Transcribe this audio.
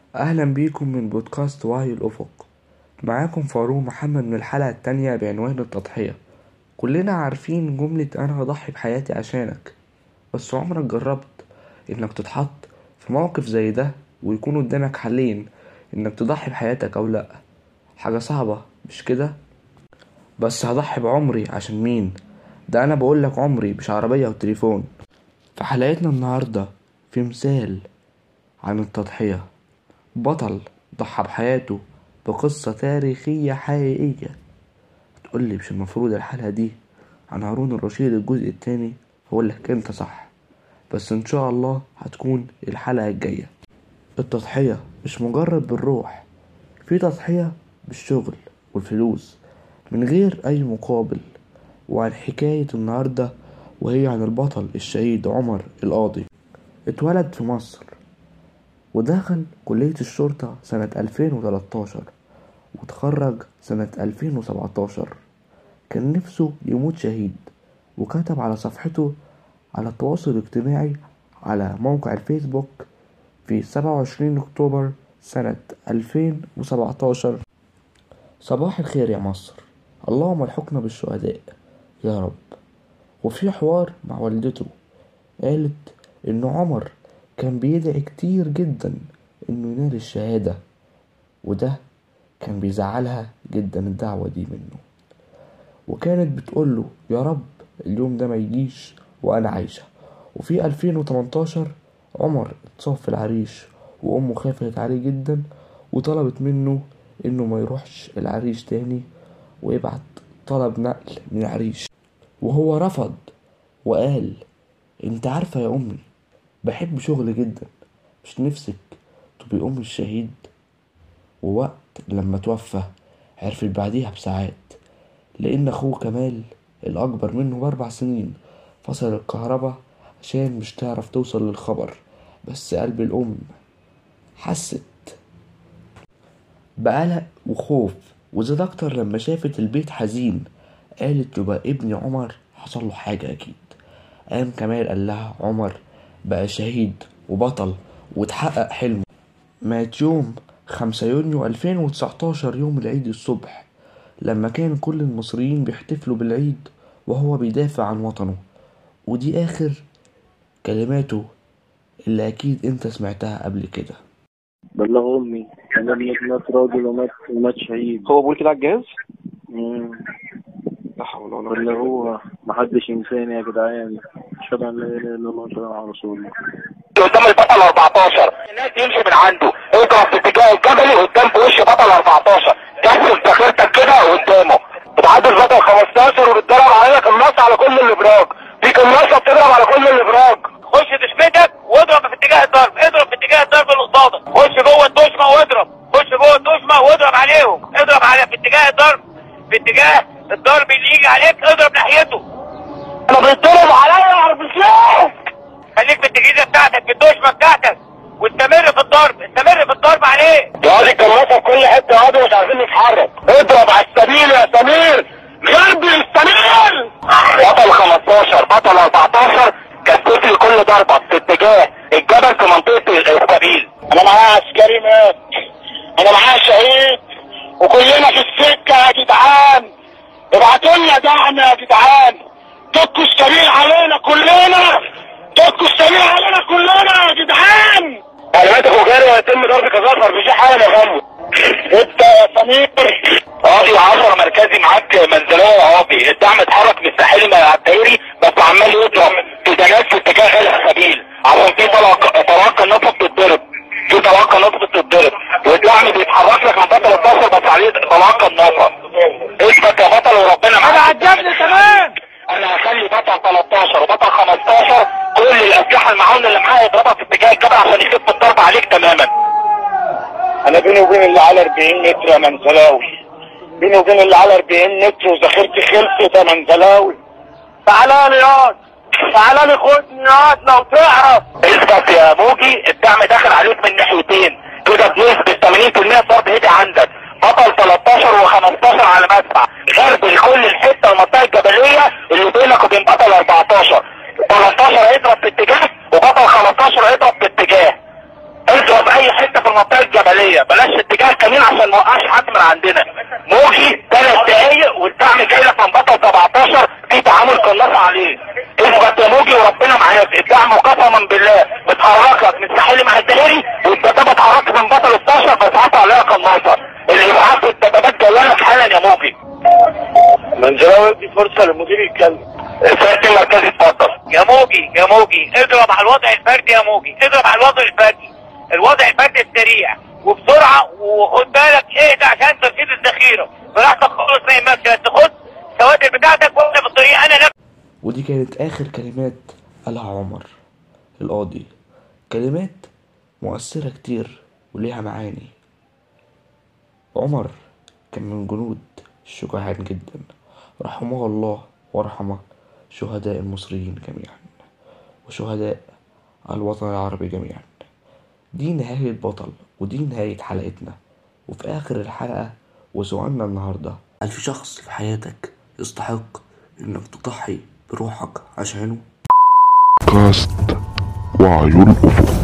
أهلا بيكم من بودكاست وعي الأفق. معاكم فاروق محمد من الحلقة التانية بعنوان التضحية. كلنا عارفين جملة أنا هضحي بحياتي عشانك، بس عمرك جربت إنك تتحط في موقف زي ده ويكون قدامك حلين، إنك تضحي بحياتك أو لأ؟ حاجة صعبة مش كده؟ بس هضحي بعمري عشان مين؟ ده أنا بقولك عمري مش عربية وتليفون. في حلقتنا النهاردة في مثال عن التضحية، بطل ضحى بحياته بقصة تاريخية حقيقية. تقولي مش المفروض الحلقة دي عن هارون الرشيد الجزء التاني؟ هقولك انت صح، بس ان شاء الله هتكون الحلقة الجاية. التضحية مش مجرد بالروح، في تضحية بالشغل والفلوس من غير اي مقابل. وعن حكاية النهاردة، وهي عن البطل الشهيد عمر القاضي. اتولد في مصر ودخل كلية الشرطة سنة 2013 وتخرج سنة 2017. كان نفسه يموت شهيد، وكتب على صفحته على التواصل الاجتماعي على موقع الفيسبوك في 27 أكتوبر سنة 2017: صباح الخير يا مصر، اللهم الحقنا بالشهداء يا رب. وفي حوار مع والدته قالت إن عمر كان بيدعي كتير جدا إنه ينال الشهادة، وده كان بيزعلها جدا الدعوة دي منه، وكانت بتقوله يا رب اليوم ده ما يجيش وأنا عايشة. وفي 2018 عمر اتصاب في العريش، وأمه خافت عليه جدا وطلبت منه إنه ما يروحش العريش تاني ويبعت طلب نقل من العريش، وهو رفض وقال انت عارفة يا أمي بحب شغل جدا، مش نفسك تبقي أم الشهيد؟ ووقت لما توفى عرفت بعديها بساعات، لأن أخوه كمال الأكبر منه ب4 سنين فصل الكهرباء عشان مش تعرف توصل للخبر. بس قلب الأم حست بقلق وخوف، وزاد أكتر لما شافت البيت حزين. قالت يبقى ابني عمر حصل له حاجة أكيد. قام كمال قال لها عمر بقى شهيد وبطل وتحقق حلمه. مات يوم 5 يونيو 2019 يوم العيد الصبح، لما كان كل المصريين بيحتفلوا بالعيد وهو بيدافع عن وطنه. ودي آخر كلماته اللي أكيد أنت سمعتها قبل كده. بلغ أمي أنا ابنك مات راجل ومات شهيد. هو بيقول كده على الجهاز؟ لا حول ولا قوة. بلغوها محدش ينساني يا جدعان، أشهد أن لا إله إلا الله وأشهد أن رسول الله. قدام البطل 14 الناس يمشي من عنده، اضرب في اتجاه الجبلي قدام في وش بطل 14، كسر ذاكرتك كده قدامه. بتعدي البطل 15 وبتضرب عليك النص على كل الابراج، فيك النصه بتضرب على كل الابراج. خش تشمتك واضرب في اتجاه الضرب، اضرب في اتجاه الضرب اللي قصادك، خش جوه الدشمه واضرب، خش جوه الدشمه واضرب عليهم، اضرب على في اتجاه الضرب، في اتجاه الضرب اللي يجي عليك اضرب ناحيته. انا بيتضرب عليا اعرف ازاي. خليك في التجهيزه بتاعتك في الدشمه بتاعتك واستمر في الضرب، استمر في الضرب عليه. يقعد الكراسه في كل حته يقعدوا مش عارفين نتحرك. اضرب على السبيل يا سمير، غربي السمير. بطل 15 بطل 14 كسبت لي كل ضربه في اتجاه الجبل في منطقه السبيل. انا معايا عسكري مات، انا معايا شهيد، وكلنا في السكه يا جدعان. ابعتوا لنا دعم يا جدعان، دكوا السريع علينا كلنا، دكوا السريع علينا كلنا يا جدعان. تعليمات الفجاري ويتم ضرب كظافر في حاله يا غمو. انت يا سمير قاضي 10 مركزي معاك منزليه قاضي، الدعم اتحرك من الساحلي مع الدائري بس عمال يضرب في دنات في اتجاه السبيل عشان في طلاقه نفط تتضرب، في طلاقه نفط تتضرب، والدعم بيتحرك لك من بطل 13 بس عليه طلاقه النفط. اثبت يا بطل وربنا معاك. انا عجبني كمان، انا هخلي بطل 13 وبطل 15 كل الاسلحه المعاونه اللي معايا يضربها في اتجاه الجبل عشان يخف الضرب عليك تماما. انا بيني وبين اللي على 40 متر يا منزلاوي، بيني وبين اللي على 40 متر وذاكرتي خلصت يا منزلاوي. تعالى لي ياض، تعالى لي خدني ياض لو تعرف. اثبت يا موجي، الدعم داخل عليك من ناحيتين كده بنسبه 80% الضرب هدي عندك. بطل 13 و15 على مدفع غرب لكل الحته المنطقه الجبليه اللي بينك وبين بطل 14. 13 هيضرب في اتجاه وبطل 15 هيضرب في اتجاه. اضرب اي حته في في المنطقه الجبليه، بلاش اتجاه الكمين عشان ما نوقعش حد من عندنا. موجي 3 دقايق والدعم جاي لك من بطل 17 في تعامل قناص عليه. اثبت يا موجي وربنا معاك، الدعم قسما بالله بتحركك من ساحلي مع الدائري والدبابه اتحركت من بطل 12 بتعطى عليها قناصه. الابعاد والدبابات جايه لك حالا يا موجي. منزلاوي ادي فرصه للمدير يتكلم. السيد المركزي اتفضل. يا موجي اضرب على الوضع الفردي، يا موجي اضرب على الوضع الفردي، الوضع الفردي السريع وبسرعه، وخد بالك اهدى عشان ترشيد الذخيره براحتك خالص ما يهمكش، بس خد السواتر بتاعتك واقف في الطريق. انا نفسي. ودي كانت آخر كلمات قالها عمر القاضي، كلمات مؤثرة كتير وليها معاني. عمر كان من جنود الشجعان جدا، رحمه الله ورحمه شهداء المصريين جميعا وشهداء الوطن العربي جميعا. دي نهاية بطل، ودي نهاية حلقتنا. وفي آخر الحلقة وسؤالنا النهاردة، هل في شخص في حياتك يستحق إنك تضحي بروحك عشانه؟ كاست وعي الأفق.